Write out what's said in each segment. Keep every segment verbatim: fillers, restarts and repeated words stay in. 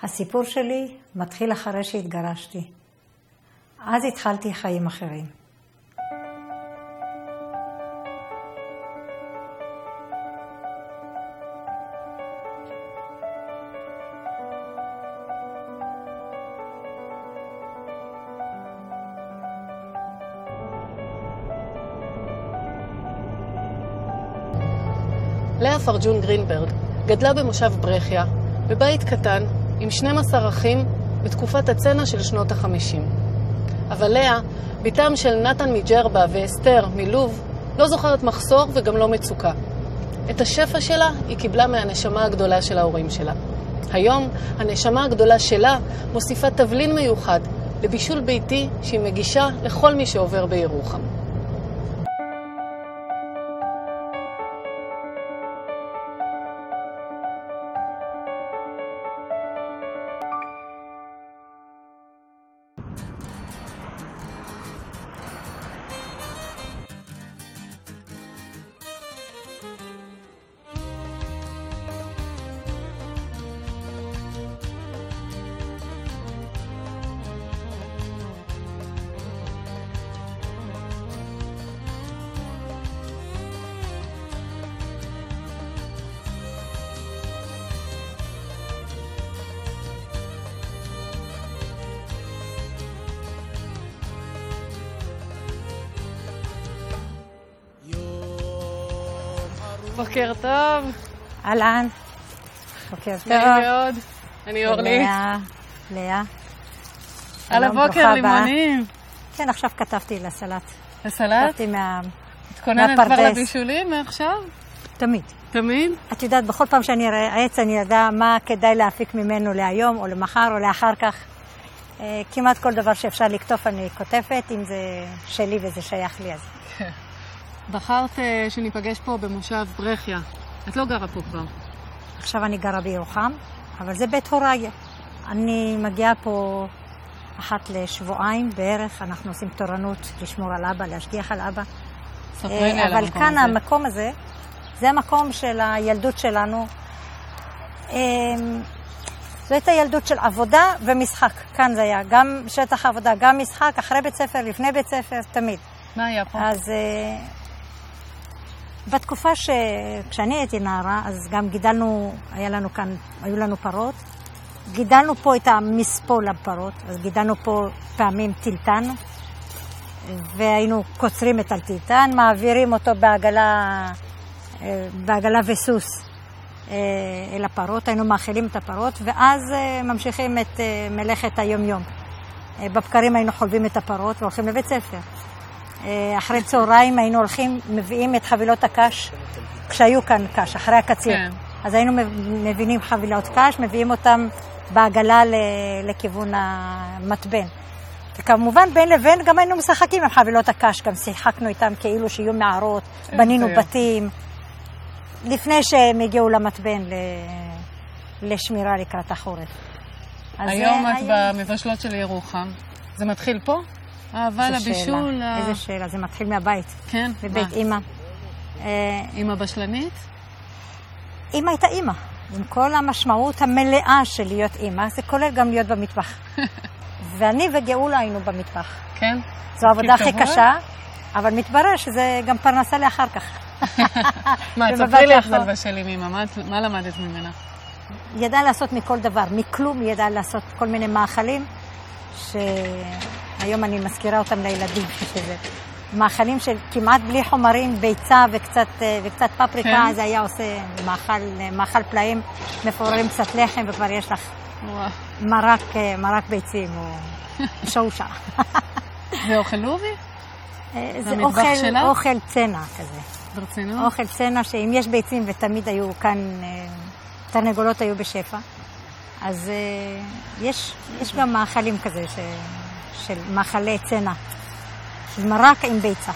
הסיפור שלי מתחיל אחרי שהתגרשתי. אז התחלתי חיים אחרים. לאה פרג'ון גרינברג גדלה במושב ברכיה, בבית קטן עם שנים עשר אחים בתקופת הצנע של שנות החמישים. אבל לאה, ביתם של נתן מג'רבה ואסתר מלוב, לא זוכרת מחסור וגם לא מצוקה. את השפע שלה היא קיבלה מהנשמה הגדולה של ההורים שלה. היום הנשמה הגדולה שלה מוסיפה תבלין מיוחד לבישול ביתי שהיא מגישה לכל מי שעובר בירוחם. בוקר טוב. אהלן. בוקר טוב. נעים מאוד. אני אורלי. לאה. לאה. על הבוקר לימונים. כן, עכשיו כתבתי לסלט. לסלט? כתבתי מה... התכוננת כבר לבישולים מעכשיו? תמיד. תמיד? את יודעת, בכל פעם שאני אראה עץ אני יודע מה כדאי להפיק ממנו להיום או למחר או לאחר כך. כמעט כל דבר שאפשר לכתוב אני כותבת, אם זה שלי וזה שייך לי אז. כן. בחרת שניפגש פה במושב ברכיה. את לא גרה פה כבר. עכשיו אני גרה בירוחם, אבל זה בית הוריי. אני מגיעה פה אחת לשבועיים בערך, אנחנו עושים תורנות לשמור על אבא, להשגיח על אבא. ספרי לי על המקום הזה. אבל כאן המקום הזה, זה המקום של הילדות שלנו. זאת הילדות של עבודה ומשחק. כאן זה היה גם שטח עבודה, גם משחק, אחרי בית ספר, לפני בית ספר, תמיד. מה היה פה? אז בתקופה שכשאני הייתי נערה, אז גם גידלנו, היה לנו כאן, היו לנו פרות. גידלנו פה את המספול לפרות, אז גידלנו פה פעמים טילטן, והיינו קוצרים את הטילטן, מעבירים אותו בעגלה, בעגלה וסוס אל הפרות, היינו מאכילים את הפרות, ואז ממשיכים את מלאכת היום-יום. בבקרים היינו חולבים את הפרות והולכים לבית ספר. אחרי צהריים היינו הולכים, מביאים את חבילות הקש, כשהיו כאן קש, אחרי הקציר. כן. אז היינו מבינים חבילות קש, מביאים אותם בעגלה לכיוון המטבן. וכמובן בין לבין גם היינו משחקים עם חבילות הקש, גם שיחקנו איתם כאילו שיהיו מערות, בנינו בתים, לפני שהם הגיעו למטבן לשמירה לקראת החורף. היום את במבשלות של ירוחם. זה מתחיל פה? אהבה לבישול. איזה שאלה, זה מתחיל מהבית. כן? בבית אמא. אמא בשלנית? אמא הייתה אמא. עם כל המשמעות המלאה של להיות אמא, זה כולל גם להיות במטבח. ואני וגאולה היינו במטבח. כן? זו העבודה הכי קשה, אבל מתברר שזה גם פרנסה לאחר כך. מה, תספרי לי איך זה לבשל עם אמא, מה למדת ממנה? ידעה לעשות מכל דבר, מכלום ידעה לעשות כל מיני מאכלים, שהיום אני מזכירה אותם לילדים, שזה מאכלים של כמעט בלי חומרים, ביצה וקצת, וקצת פפריקה, כן. זה היה עושה מאכל, מאכל פלאים, מפוררים קצת לחם, וכבר יש לך מרק, מרק ביצים או שושה. זה אוכל לובי? זה אוכל, אוכל צנע כזה. ברצינות? אוכל צנע שאם יש ביצים ותמיד היו כאן, תרנגולות היו בשפע, אז יש, יש גם מאכלים כזה ש, של מאכלי צנע, של מרק עם ביצה.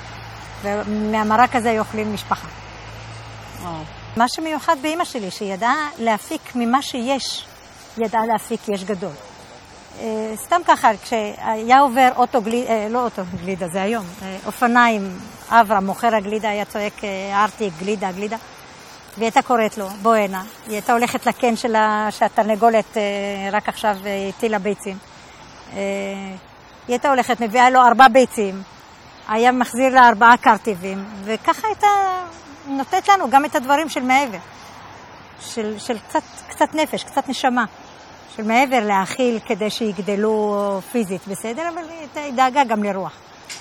ומהמרק הזה יאכלים משפחה. וואו. מה שמיוחד באמא שלי, שידעה להפיק ממה שיש, ידעה להפיק יש גדול. סתם ככה, כשהיה עובר אוטו גלידה, לא אוטו גלידה, זה היום, אופניים, אברה, מוכר הגלידה, היה צועק, ארתי גלידה, גלידה. והיא הייתה קוראת לו, בוא הנה. היא הייתה הולכת לקן שלה, שהתרנגולת רק עכשיו הטילה ביצים. היא הייתה הולכת, מביאה לו ארבע ביצים, היה מחזיר לה ארבעה קרטיבים, וככה הייתה נותנת לנו גם את הדברים של מעבר, של, של קצת, קצת נפש, קצת נשמה, של מעבר להאכיל כדי שיגדלו פיזית, בסדר? אבל היא הייתה, היא דאגה גם לרוח.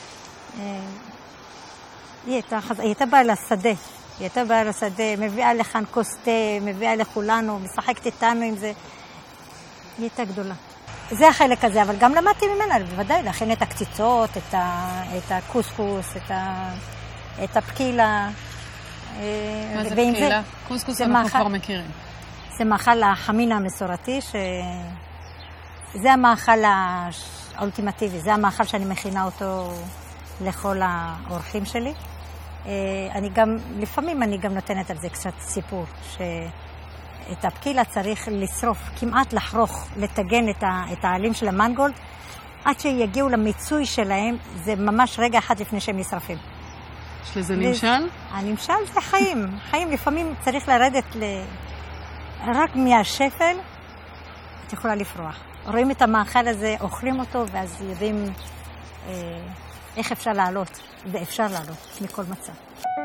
היא הייתה, היא הייתה באה לשדה, היא הייתה באה לשדה, מביאה לכאן כוס תה, מביאה לכולנו, משחקת איתנו עם זה. היא הייתה גדולה. זה החלק הזה, אבל גם למדתי ממנה, בוודאי, להכין את הקציצות, את, ה, את הקוסקוס, את, ה, את הפקילה. מה זה פקילה? קוסקוס אנחנו מאכל, כבר מכירים. זה מאכל החמין המסורתי, ש... זה המאכל האולטימטיבי, זה המאכל שאני מכינה אותו לכל האורחים שלי. אני גם, לפעמים אני גם נותנת על זה קצת סיפור, שאת הפקילה צריך לשרוף, כמעט לחרוך, לתגן את, ה... את העלים של המנגולד, עד שיגיעו למיצוי שלהם, זה ממש רגע אחד לפני שהם נשרפים. יש לזה נמשל? הנמשל זה חיים. חיים לפעמים צריך לרדת ל... רק מהשפל, את יכולה לפרוח. רואים את המאכל הזה, אוכלים אותו, ואז יודעים אה, איך אפשר לעלות, ואפשר לעלות מכל מצב.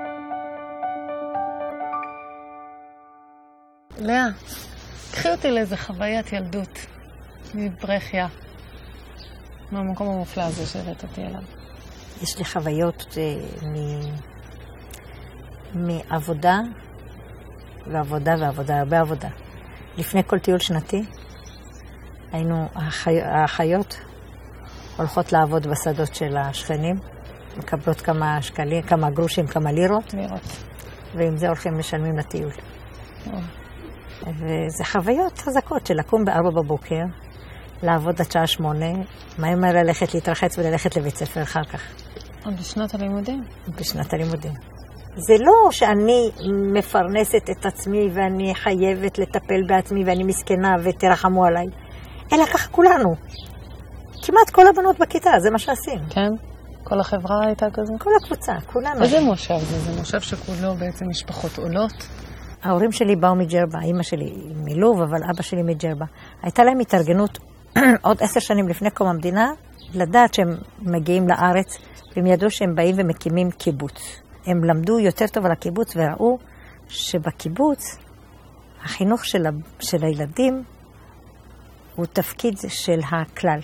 לאה, קחי אותי לאיזה חוויית ילדות מברכיה, מהמקום המופלא הזה שהראית אותי אליו. יש לי חוויות מ... מעבודה ועבודה ועבודה, הרבה עבודה. לפני כל טיול שנתי, היינו, החי... החיות הולכות לעבוד בשדות של השכנים, מקבלות כמה שקלים, כמה גרושים, כמה לירות, לירות. ועם זה הולכים משלמים לטיול. וזה חוויות חזקות של לקום בארבע בבוקר, לעבוד עד שעה שמונה, מהר ללכת להתרחץ וללכת לבית ספר אחר כך. עוד בשנת הלימודים? בשנת הלימודים. זה לא שאני מפרנסת את עצמי ואני חייבת לטפל בעצמי ואני מסכנה ותרחמו עליי, אלא ככה כולנו. כמעט כל הבנות בכיתה, זה מה שעשים. כן? כל החברה הייתה כזה? כל הקבוצה, כולנו. איזה מושב זה? זה מושב שכולו בעצם משפחות עולות? ההורים שלי באו מג'רבה, אמא שלי מלוב, אבל אבא שלי מג'רבה. הייתה להם התארגנות עוד עשר שנים לפני קום המדינה, לדעת שהם מגיעים לארץ, והם ידעו שהם באים ומקימים קיבוץ. הם למדו יותר טוב על הקיבוץ וראו שבקיבוץ החינוך של, ה... של הילדים הוא תפקיד של הכלל.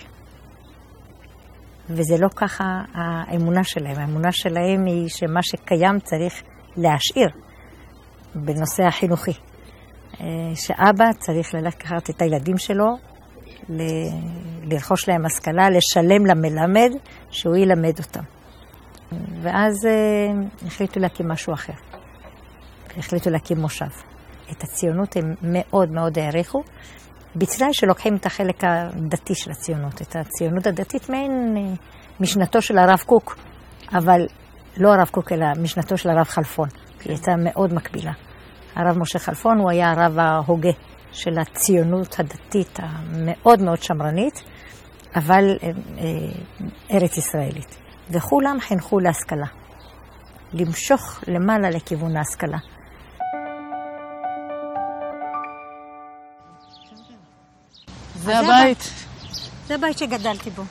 וזה לא ככה האמונה שלהם. האמונה שלהם היא שמה שקיים צריך להשאיר בנושא החינוכי. שאבא צריך לקחת את הילדים שלו, לרכוש להם השכלה, לשלם למלמד שהוא ילמד אותם. ואז החליטו להקים משהו אחר. החליטו להקים מושב. את הציונות הם מאוד מאוד העריכו, בתנאי שלוקחים את החלק הדתי של הציונות. את הציונות הדתית מעין משנתו של הרב קוק, אבל לא הרב קוק אלא משנתו של הרב חלפון, כי היא הייתה מאוד מקבילה. הרב משה חלפון הוא היה הרב ההוגה של הציונות הדתית המאוד מאוד שמרנית, אבל ארץ ישראלית. וכולם חינכו להשכלה, למשוך למעלה לכיוון ההשכלה. זה הבית. זה הבית שגדלתי בו.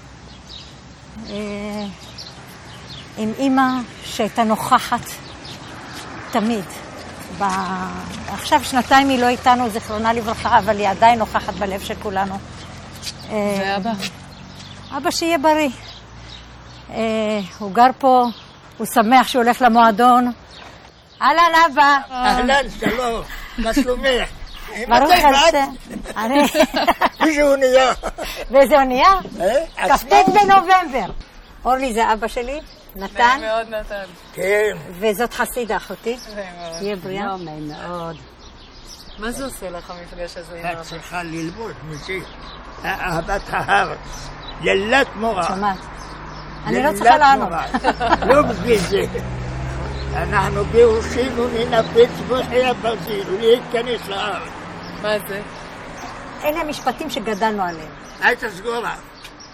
עם אמא שהייתה נוכחת תמיד. עכשיו שנתיים היא לא איתנו, זכרונה לברכה, אבל היא עדיין נוכחת בלב של כולנו. ואבא? אבא שיהיה בריא. הוא גר פה, הוא שמח שהוא הולך למועדון. אהלן אבא. אהלן, שלום, מה שלומך? ברוך השם. איזה אונייה. ואיזה אונייה? כ"ט בנובמבר. אורלי זה אבא שלי, נתן. נעים מאוד נתן. כן. וזאת חסידה אחותי. נעים מאוד. תהיה בריאה. נעים מאוד. מה זה עושה לך המפגש הזה עם אבא? את צריכה ללמוד מזה. אהבת הארץ. לילת מורה. שומעת. אני לא צריכה לענות. לא בשביל זה. אנחנו גירושנו ננפץ בוחי הברזיל ולהתכנס לארץ. מה זה? אלה המשפטים שגדלנו עליהם. היית סגורה.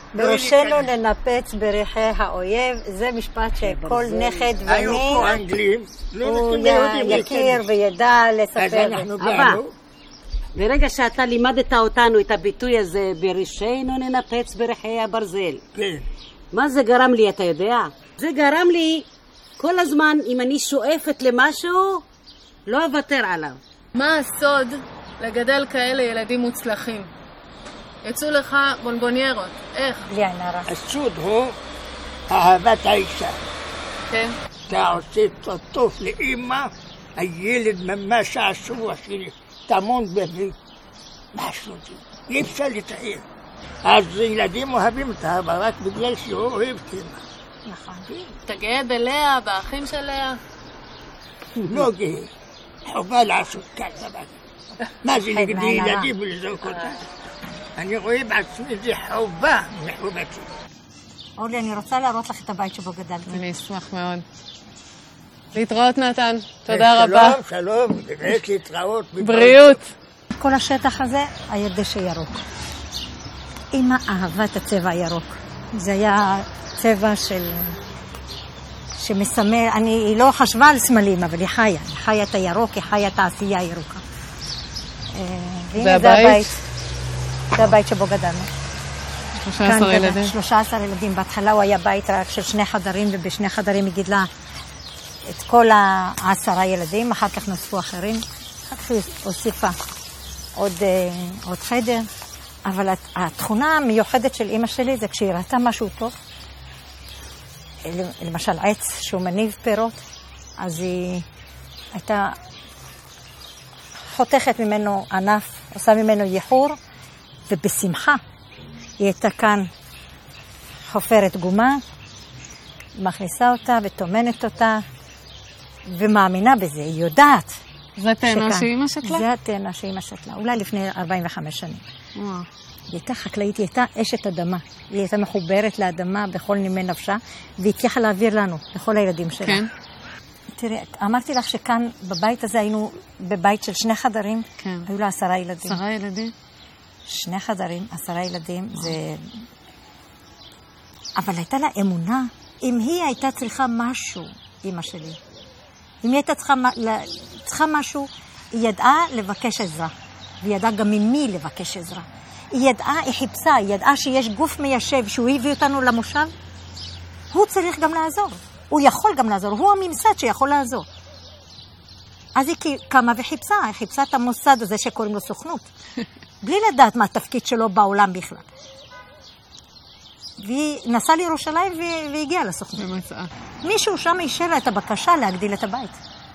בראשנו ננפץ בריחי האויב, זה משפט שכל נכד היו וני פה אנגלים, הוא יכיר וידע לספר. אז אנחנו אבא. באנו, ברגע שאתה לימדת אותנו את הביטוי הזה, בראשנו ננפץ בריחי הברזל, כן. מה זה גרם לי, אתה יודע? זה גרם לי כל הזמן, אם אני שואפת למשהו, לא אוותר עליו. מה הסוד לגדל כאלה ילדים מוצלחים? יצאו לך בונבוניירות, איך? בלי עין הרע. הסוד הוא אהבת האישה. כן. אתה עושה טוב לאמא, הילד ממש שעשוע שלי, טמון בבי. משהו זה, אי אפשר לתאר. אז ילדים אוהבים את האבא רק בגלל שהוא אוהב את אמא. נכון. אתה גאה בלאה, באחים של לאה? לא גאה, חובה לעשות ככה. מה זה נגד מעין הרע. ילדים ולזרוק אותם? אני רואה בעצמי זה חובה מחובתי. אורלי, אני רוצה להראות לך את הבית שבו גדלתי. אני אשמח מאוד. להתראות נתן, תודה רבה. שלום, שלום, באמת להתראות. בריאות. כל השטח הזה היה דשא ירוק. אמא אהבה את הצבע הירוק. זה היה צבע של... שמסמל, אני, היא לא חשבה על סמלים, אבל היא חיה. היא חיה את הירוק, היא חיה את העשייה הירוקה. זה הבית? זה הבית שבו גדלנו. שלושה עשר ילדים. שלושה עשר ילדים. בהתחלה הוא היה בית רק של שני חדרים, ובשני חדרים היא גידלה את כל העשרה ילדים, אחר כך נוספו אחרים. אחר כך היא הוסיפה עוד, עוד חדר. אבל התכונה המיוחדת של אמא שלי זה כשהיא ראתה משהו טוב, למשל עץ שהוא מניב פירות, אז היא הייתה חותכת ממנו ענף, עושה ממנו ייחור, ובשמחה היא הייתה כאן חופרת גומה, מכניסה אותה ותומנת אותה, ומאמינה בזה, היא יודעת. זה תאנה שאמא שתלה? זה התאנה שאמא שתלה, אולי לפני ארבעים וחמש שנים. וואו. היא הייתה חקלאית, היא הייתה אשת אדמה. היא הייתה מחוברת לאדמה בכל נימי נפשה, והיא הצליחה להעביר לנו, לכל הילדים שלה. כן. תראי, אמרתי לך שכאן, בבית הזה היינו בבית של שני חדרים, כן. היו לה עשרה ילדים. עשרה ילדים? שני חדרים, עשרה ילדים, זה... אבל הייתה לה אמונה, אם היא הייתה צריכה משהו, אמא שלי, אם היא הייתה צריכה, צריכה משהו, היא ידעה לבקש עזרה, והיא ידעה גם ממי לבקש עזרה. היא ידעה, היא חיפשה, היא ידעה שיש גוף מיישב שהוא הביא אותנו למושב, הוא צריך גם לעזור. הוא יכול גם לעזור, הוא הממסד שיכול לעזור. אז היא קמה וחיפשה, היא חיפשה את המוסד הזה שקוראים לו סוכנות, בלי לדעת מה התפקיד שלו בעולם בכלל. והיא נסעה לירושלים והגיעה לסוכנות. ומצאה. מישהו שם אישר לה את הבקשה להגדיל את הבית.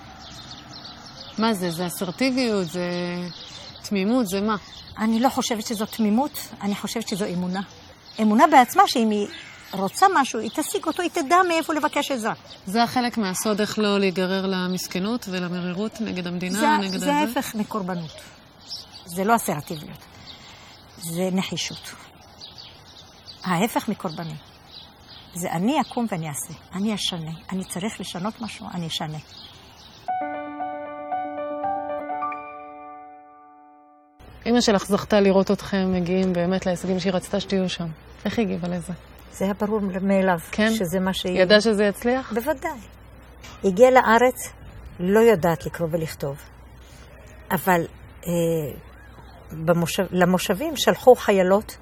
מה זה? זה אסרטיביות? זה תמימות? זה מה? אני לא חושבת שזו תמימות, אני חושבת שזו אמונה. אמונה בעצמה שאם היא רוצה משהו, היא תשיג אותו, היא תדע מאיפה לבקש עזרה. זה החלק מהסוד איך לא להיגרר למסכנות ולמרירות נגד המדינה, זה, נגד זה הזה? ההפך מקורבנות. זה לא אסרטיביות. זה נחישות. ההפך מקורבנים. זה אני אקום ואני אעשה. אני אשנה. אני צריך לשנות משהו, אני אשנה. אמא שלך זכתה לראות אתכם מגיעים באמת להישגים שהיא רצתה שתהיו שם. איך היא הגיבה לזה? זה היה ברור מאליו. כן? שזה מה שהיא... ידעה שזה יצליח? בוודאי. היא הגיעה לארץ, לא יודעת לקרוא ולכתוב. אבל אה, במושב, למושבים שלחו חיילות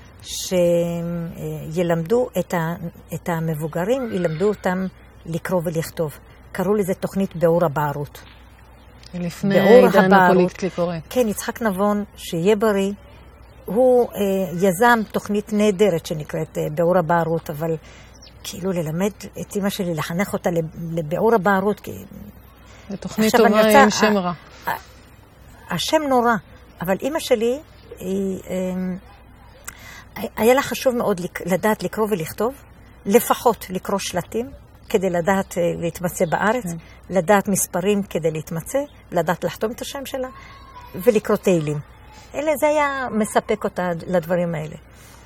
שילמדו את, ה, את המבוגרים, ילמדו אותם לקרוא ולכתוב. קראו לזה תוכנית באור הבערות. לפני עידן הפוליטיקלי קורקט. כן, יצחק נבון, שיהיה בריא, הוא אה, יזם תוכנית נהדרת שנקראת אה, באור הבערות, אבל כאילו ללמד את אמא שלי, לחנך אותה לבאור הבערות. כי... זו תוכנית טובה רוצה, עם שם רע. השם נורא, אבל אמא שלי, היא, אה, היה לה חשוב מאוד לדעת לקרוא ולכתוב, לפחות לקרוא שלטים, כדי לדעת להתמצא בארץ, כן. לדעת מספרים כדי להתמצא, לדעת לחתום את השם שלה, ולקרוא תהילים. אלה, זה היה מספק אותה לדברים האלה.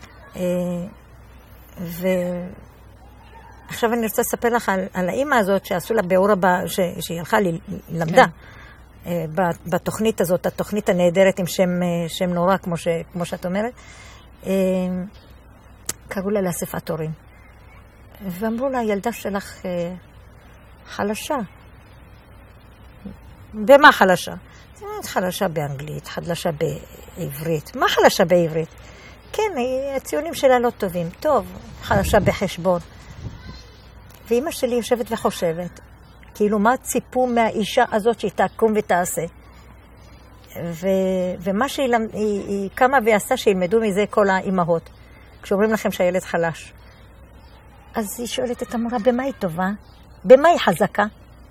ועכשיו אני רוצה לספר לך על, על האמא הזאת שעשו לה באור הבא, ש... שהיא הלכה למדה, כן. בתוכנית הזאת, התוכנית הנהדרת עם שם, שם נורא, כמו, ש... כמו שאת אומרת. קראו לה לאספת הורים. ואמרו לה, הילדה שלך אה, חלשה. במה חלשה? חלשה באנגלית, חלשה בעברית. מה חלשה בעברית? כן, הציונים שלה לא טובים. טוב, חלשה בחשבון. ואמא שלי יושבת וחושבת, כאילו מה ציפו מהאישה הזאת שהיא תקום ותעשה. ו... ומה שהיא היא, היא קמה ועשה שילמדו מזה כל האימהות, כשאומרים לכם שהילד חלש. אז היא שואלת את המורה, במה היא טובה? במה היא חזקה?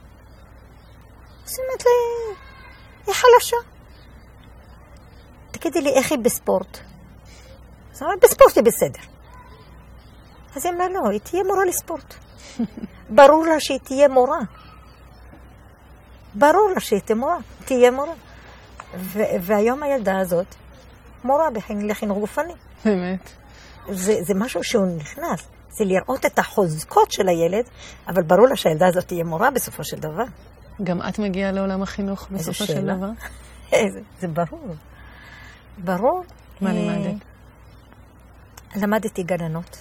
אז היא אומרת לי, היא חלשה. תגידי לי, איך היא בספורט? אז היא אומרת, בספורט היא בסדר. אז היא אומרת, לא, היא תהיה מורה לספורט. ברור לה שהיא תהיה מורה. ברור לה שהיא תהיה מורה. תהיה מורה. ו- והיום הילדה הזאת, מורה לחינוך גופני. באמת. זה, זה משהו שהוא נכנס. זה לראות את החוזקות של הילד, אבל ברור לה שהילדה הזאת תהיה מורה בסופו של דבר. גם את מגיעה לעולם החינוך בסופו של דבר? זה, זה ברור. ברור. מה לימדת? למדתי גננות.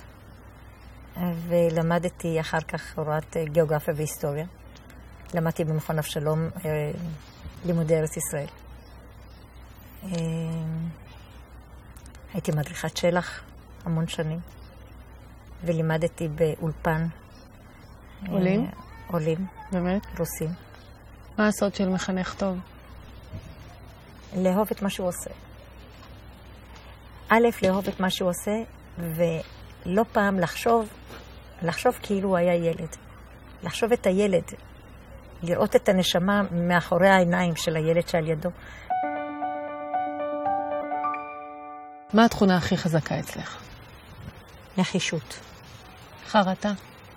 ולמדתי אחר כך הוראת גיאוגרפיה והיסטוריה. למדתי במכון אבשלום לימודי ארץ ישראל. הייתי מדריכת שלח המון שנים, ולימדתי באולפן. עולים? עולים. באמת? רוסים. מה הסוד של מחנך טוב? לאהוב את מה שהוא עושה. א', לאהוב את מה שהוא עושה, ולא פעם לחשוב, לחשוב כאילו הוא היה ילד. לחשוב את הילד, לראות את הנשמה מאחורי העיניים של הילד שעל ידו. מה התכונה הכי חזקה אצלך? נחישות. חרטה.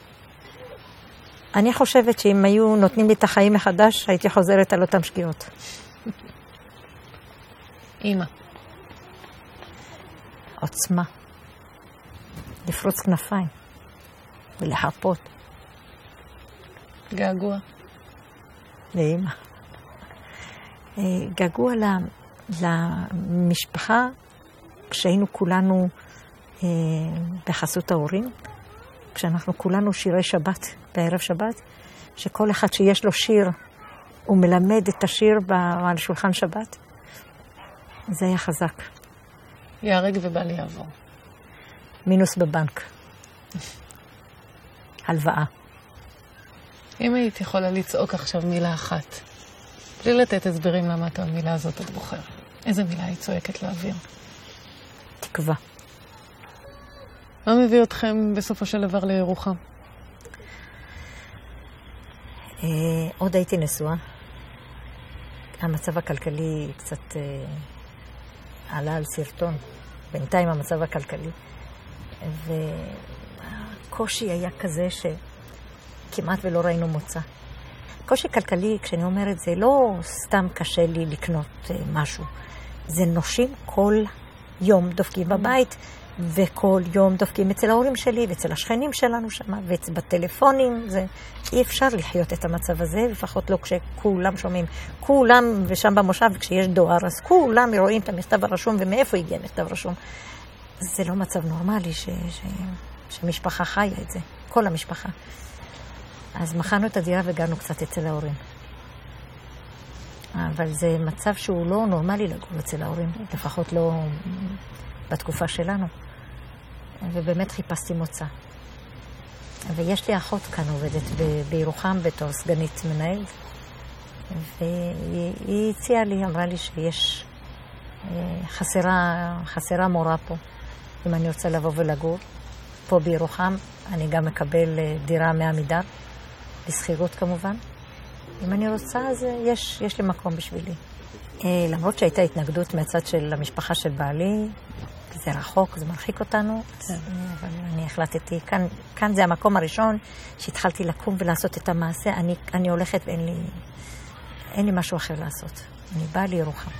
אני חושבת שאם היו נותנים לי את החיים מחדש, הייתי חוזרת על אותם שגיאות. אמא. עוצמה. לפרוץ כנפיים. ולחפות. געגוע. לאמא. געגוע למשפחה, כשהיינו כולנו אה, בחסות ההורים, כשאנחנו כולנו שירי שבת, בערב שבת, שכל אחד שיש לו שיר, הוא מלמד את השיר על שולחן שבת. זה היה חזק. יהרג ובל יעבור. מינוס בבנק. הלוואה. אם היית יכולה לצעוק עכשיו מילה אחת, בלי לתת הסברים למה את המילה הזאת את בוחר, איזה מילה היא צועקת לאוויר? תקווה. מה מביא אתכם בסופו של דבר לירוחם? אה, עוד הייתי נשואה. המצב הכלכלי קצת אה, עלה על סרטון. בינתיים המצב הכלכלי. והקושי היה כזה שכמעט ולא ראינו מוצא. קושי כלכלי, כשאני אומרת, זה לא סתם קשה לי לקנות אה, משהו. זה נושים כל יום דופקים בבית, וכל יום דופקים אצל ההורים שלי, ואצל השכנים שלנו שם, ובטלפונים. זה... אי אפשר לחיות את המצב הזה, לפחות לא כשכולם שומעים. כולם, ושם במושב, כשיש דואר, אז כולם רואים את המכתב הרשום, ומאיפה הגיע המכתב הרשום. זה לא מצב נורמלי ש... ש... שמשפחה חיה את זה, כל המשפחה. אז מכרנו את הדירה וגרנו קצת אצל ההורים. אבל זה מצב שהוא לא נורמלי לגור אצל ההורים, לפחות לא בתקופה שלנו. ובאמת חיפשתי מוצא. ויש לי אחות כאן עובדת בירוחם בתור סגנית מנהל, והיא הציעה לי, אמרה לי שיש חסרה, חסרה מורה פה. אם אני רוצה לבוא ולגור פה בירוחם, אני גם מקבל דירה מעמידר, בסחירות כמובן. אם אני רוצה, אז יש, יש לי מקום בשבילי. למרות שהייתה התנגדות מהצד של המשפחה של בעלי, זה רחוק, זה מרחיק אותנו, אבל אני החלטתי, כאן, כאן זה המקום הראשון שהתחלתי לקום ולעשות את המעשה. אני, אני הולכת ואין לי, אין לי משהו אחר לעשות. אני באה לירוחם.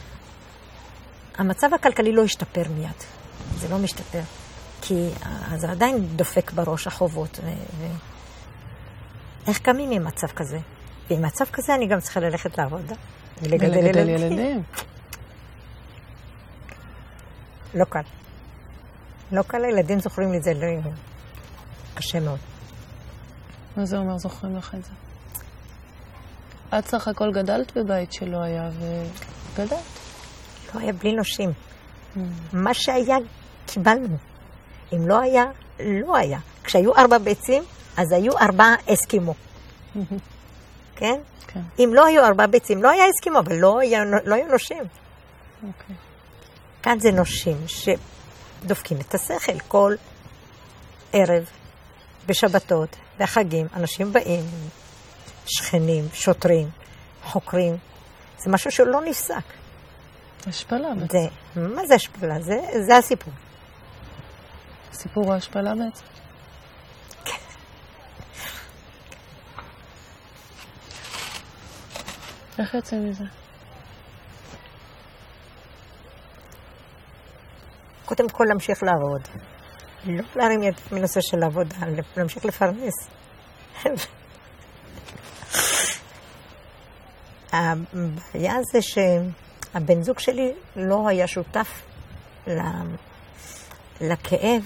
המצב הכלכלי לא השתפר מיד, זה לא משתפר, כי זה עדיין דופק בראש החובות. ו... ו... איך קמים עם מצב כזה? ועם מצב כזה אני גם צריכה ללכת לעבודה. ולגדל ילדים. לא קל. לא כל הילדים זוכרים לי את זה, לא קשה מאוד. מה זה אומר זוכרים לך את זה? את סך הכל גדלת בבית שלא היה וגדלת. לא היה בלי נושים. מה שהיה, קיבלנו. אם לא היה, לא היה. כשהיו ארבע ביצים, אז היו ארבע אסקימו. כן? כן. אם לא היו ארבע ביצים, לא היה אסקימו, אבל לא היה, לא היו נושים. אוקיי. כאן זה נושים שדופקים את השכל כל ערב, בשבתות, בחגים. אנשים באים, שכנים, שוטרים, חוקרים. זה משהו שלא נפסק. השפלה בעצם. זה, מה זה השפלה? זה, זה הסיפור. סיפור ההשפלה בעצם. איך יוצאים מזה? קודם כל להמשיך לעבוד. לא להרים יד מנושא של עבודה, להמשיך לפרנס. הבעיה זה שהבן זוג שלי לא היה שותף לכאב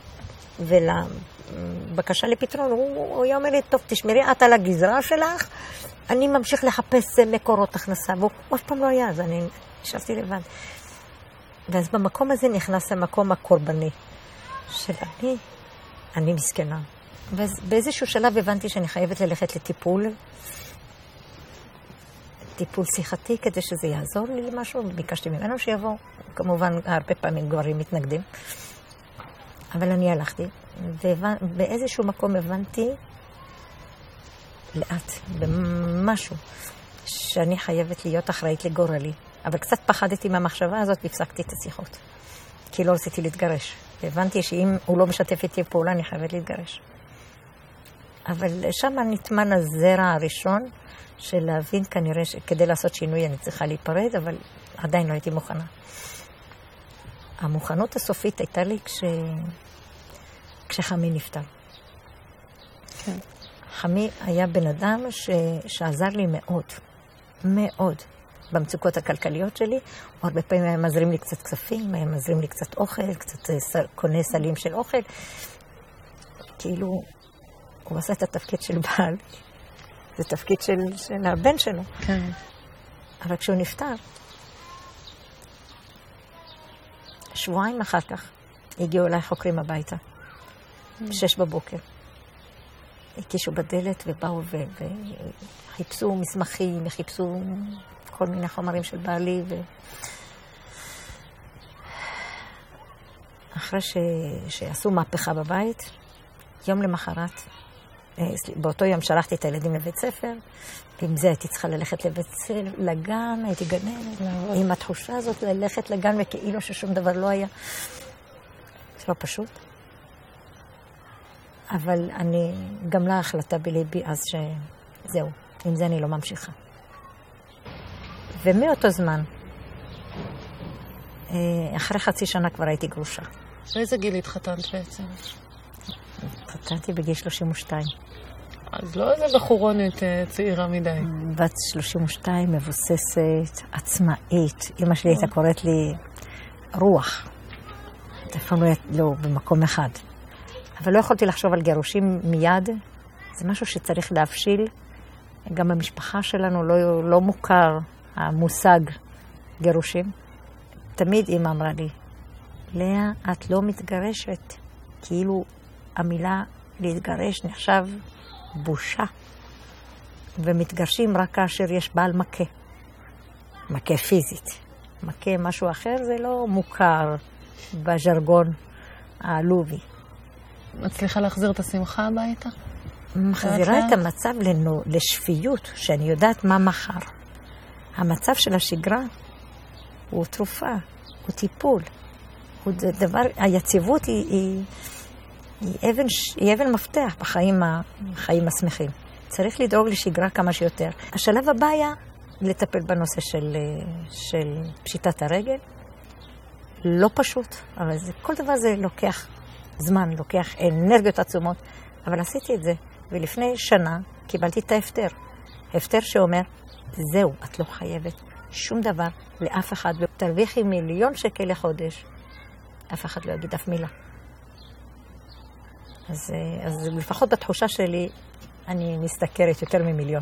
ולבקשה לפתרון. הוא היה אומר לי, טוב, תשמרי את על הגזרה שלך, אני ממשיך לחפש מקורות הכנסה, והוא אף פעם לא היה, אז אני נשארתי לבד. ואז במקום הזה נכנס המקום הקורבני של אני, אני מסכנה. ואז באיזשהו שלב הבנתי שאני חייבת ללכת לטיפול, טיפול שיחתי כדי שזה יעזור לי למשהו, ביקשתי ממנו שיבוא, כמובן הרבה פעמים גברים מתנגדים, אבל אני הלכתי, ובאיזשהו מקום הבנתי לאט, במשהו, שאני חייבת להיות אחראית לגורלי, אבל קצת פחדתי מהמחשבה הזאת והפסקתי את השיחות, כי לא רציתי להתגרש. הבנתי שאם הוא לא משתף איתי פעולה, אני חייבת להתגרש. אבל שם נטמן הזרע הראשון, של להבין כנראה שכדי לעשות שינוי אני צריכה להיפרד, אבל עדיין לא הייתי מוכנה. המוכנות הסופית הייתה לי כש... כשחמי נפטר. כן. חמי היה בן אדם ש... שעזר לי מאוד, מאוד, במצוקות הכלכליות שלי. הוא הרבה פעמים היה מזרים לי קצת כספים, היה מזרים לי קצת אוכל, קצת סל... קונה סלים של אוכל. כאילו, הוא עשה את התפקיד של בעל. זה תפקיד של, של הבן שלו. כן. אבל כשהוא נפטר, שבועיים אחר כך, הגיעו אליי חוקרים הביתה. בשש בבוקר. הקישו בדלת ובאו וחיפשו מסמכים, חיפשו כל מיני חומרים של בעלי. ו... אחרי ש... שעשו מהפכה בבית, יום למחרת, באותו יום שלחתי את הילדים לבית ספר, ועם זה הייתי צריכה ללכת לבית ספר, לגן, הייתי גננת, עם התחושה הזאת ללכת לגן וכאילו ששום דבר לא היה. זה לא פשוט. אבל אני גם לא החלטה בליבי אז שזהו, עם זה אני לא ממשיכה. ומאותו זמן, אחרי חצי שנה כבר הייתי גרושה. באיזה גיל התחתנת בעצם? התחתנתי בגיל שלושים ושתיים. אז לא איזה בחורונת צעירה מדי. בת שלושים ושתיים, מבוססת, עצמאית. אמא שלי הייתה קוראת לי רוח. אף לא, לא במקום אחד. אבל לא יכולתי לחשוב על גירושים מיד. זה משהו שצריך להבשיל. גם במשפחה שלנו לא, לא מוכר המושג גירושים. תמיד אמא אמרה לי, לאה, את לא מתגרשת. כאילו המילה להתגרש נחשב בושה. ומתגרשים רק כאשר יש בעל מכה. מכה פיזית. מכה משהו אחר זה לא מוכר בז'רגון העלובי. מצליחה להחזיר את השמחה הביתה? מחזירה את המצב לנו, לשפיות, שאני יודעת מה מחר. המצב של השגרה הוא תרופה, הוא טיפול. הוא דבר, היציבות היא, היא, היא, אבן, היא אבן מפתח בחיים, בחיים השמחים. צריך לדאוג לשגרה כמה שיותר. השלב הבא היה לטפל בנושא של, של פשיטת הרגל. לא פשוט, אבל זה, כל דבר זה לוקח זמן, לוקח אנרגיות עצומות, אבל עשיתי את זה. ולפני שנה קיבלתי את ההפטר. הפטר שאומר, זהו, את לא חייבת שום דבר לאף אחד, ותרוויחי מיליון שקל לחודש. אף אחד לא יגיד אף מילה. אז, אז לפחות בתחושה שלי, אני מסתכרת יותר ממיליון.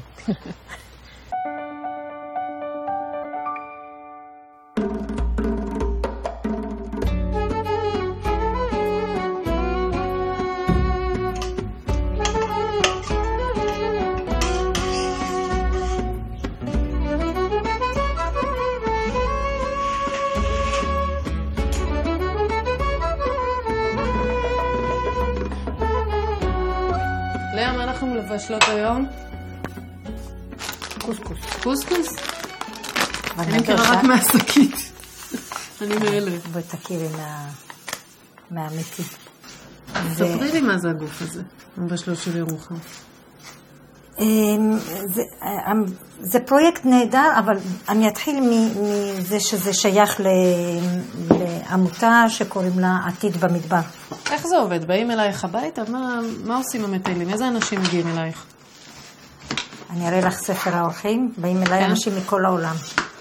לאה, מה אנחנו מבשלות היום? קוסקוס. קוסקוס? אני מכירה רק מהשקית. אני מאלה. בואי תכירי מהאמיתי. ספרי לי מה זה הגוף הזה, מבשלות של ירוחם. זה פרויקט נהדר, אבל אני אתחיל מזה שזה שייך לעמותה שקוראים לה עתיד במדבר. איך זה עובד? באים אלייך הביתה? מה, מה עושים המטיילים? איזה אנשים מגיעים אלייך? אני אראה לך ספר האורחים, באים אליי כן? אנשים מכל העולם.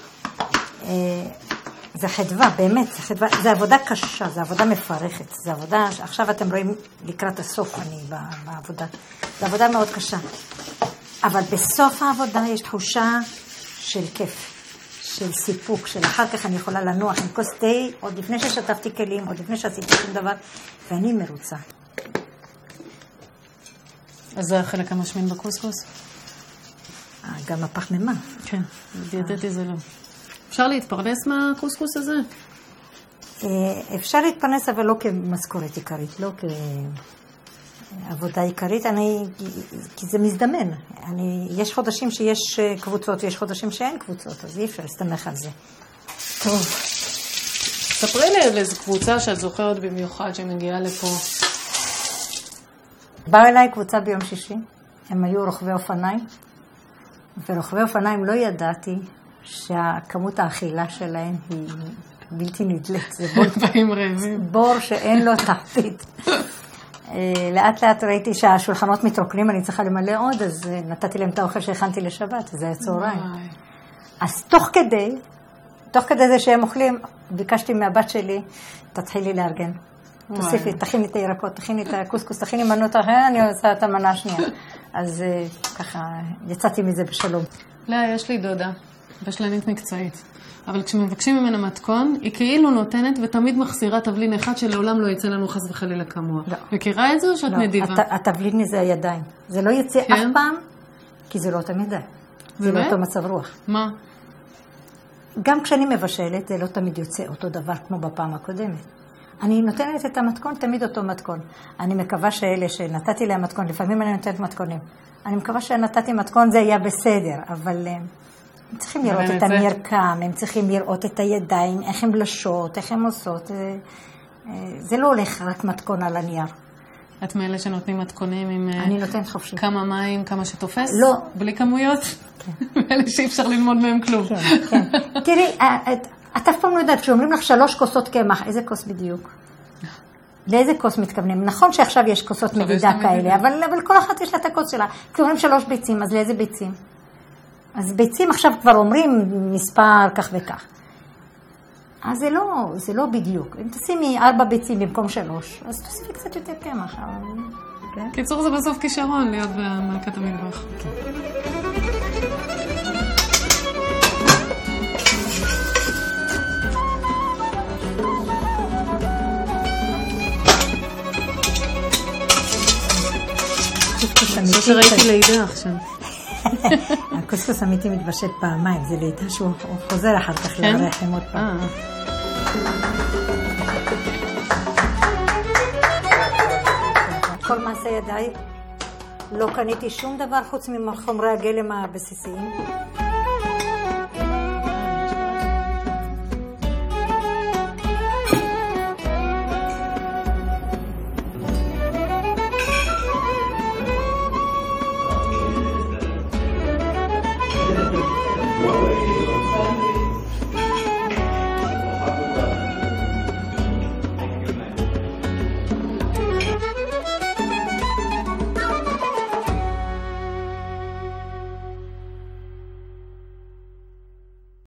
זה חדווה, באמת, זה חדווה, זה עבודה קשה, זה עבודה מפרכת, זה עבודה, עכשיו אתם רואים לקראת הסוף אני בעבודה, זה עבודה מאוד קשה. אבל בסוף העבודה יש תחושה של כיף, של סיפוק, של אחר כך אני יכולה לנוח עם כוס תה, עוד לפני ששטפתי כלים, עוד לפני שעשיתי שום דבר, ואני מרוצה. אז זה החלק המשמין בקוסקוס? גם הפחמימה. כן, ידעתי זה לא. אפשר להתפרנס מהקוסקוס הזה? אפשר להתפרנס, אבל לא כמשכורת עיקרית, לא כעבודה עיקרית, אני, כי זה מזדמן. אני, יש חודשים שיש קבוצות, יש חודשים שאין קבוצות, אז אי אפשר להסתמך על זה. טוב. ספרי לי על איזו קבוצה שאת זוכרת במיוחד שמגיעה לפה. באו אליי קבוצה ביום שישי, הם היו רוכבי אופניים, ורוכבי אופניים לא ידעתי שהכמות האכילה שלהם היא בלתי נדלת. זה בור, בור שאין לו תחתית. לאט לאט ראיתי שהשולחנות מתרוקנים, אני צריכה למלא עוד, אז נתתי להם את האוכל שהכנתי לשבת, זה היה צהריים. אז תוך כדי, תוך כדי זה שהם אוכלים, ביקשתי מהבת שלי, תתחילי לארגן. תוסיפי, תכיני את הירקות, תכיני את הקוסקוס, תכיני מנות אחרת, אני עושה את המנה השנייה. אז ככה, יצאתי מזה בשלום. לא, יש לי דודה, בשלנית מקצועית. אבל כשמבקשים ממנה מתכון, היא כאילו נותנת ותמיד מחסירה תבלין אחד שלעולם לא יצא לנו חס וחלילה כמוה. לא. מכירה את זה או שאת לא, נדיבה? הת, התבלין זה הידיים. זה לא יצא כן? אף פעם, כי זה לא תמיד די. זה לא אותו מצב רוח. מה? גם כשאני מבשלת, זה לא תמיד יוצא אותו דבר כמו בפעם הקודמת. אני נותנת את המתכון, תמיד אותו מתכון. אני מקווה שאלה שנתתי להם מתכון, לפעמים אני נותנת מתכונים. אני מקווה שנתתי מתכון, זה היה בסדר, אבל הם צריכים לראות את המרקם, הם צריכים לראות את הידיים, איך הם לשות, איך הם עושות. זה לא הולך רק מתכון על הנייר. את מאלה שנותנים מתכונים עם אני נותנת חופשי. כמה מים, כמה שתופס? לא. בלי כמויות? כן. מאלה שאי אפשר ללמוד מהם כלום. כן, כן. תראי, את אף פעם לא יודעת, כשאומרים לך שלוש כוסות קמח, איזה כוס בדיוק? לאיזה כוס מתכוונים? נכון שעכשיו יש כוסות מדידה כאלה, אבל, אבל כל אחת יש לה את הכוס שלה. כשאומרים שלוש ביצים, אז לאיזה ביצים? אז ביצים עכשיו כבר אומרים מספר כך וכך. אז זה לא, זה לא בדיוק. אם תשימי ארבע ביצים במקום שלוש, אז תוסיפי קצת יותר קמח. כן? קיצור, זה בסוף כישרון להיות במלכת המטבח. כן. זה שראיתי לידה עכשיו. הקוסקוס אמיתי מתבשל פעמיים, זה לידה שהוא חוזר אחר כך לרחם עוד פעם. כל מעשה ידיי, לא קניתי שום דבר חוץ מחומרי הגלם הבסיסיים. Wow.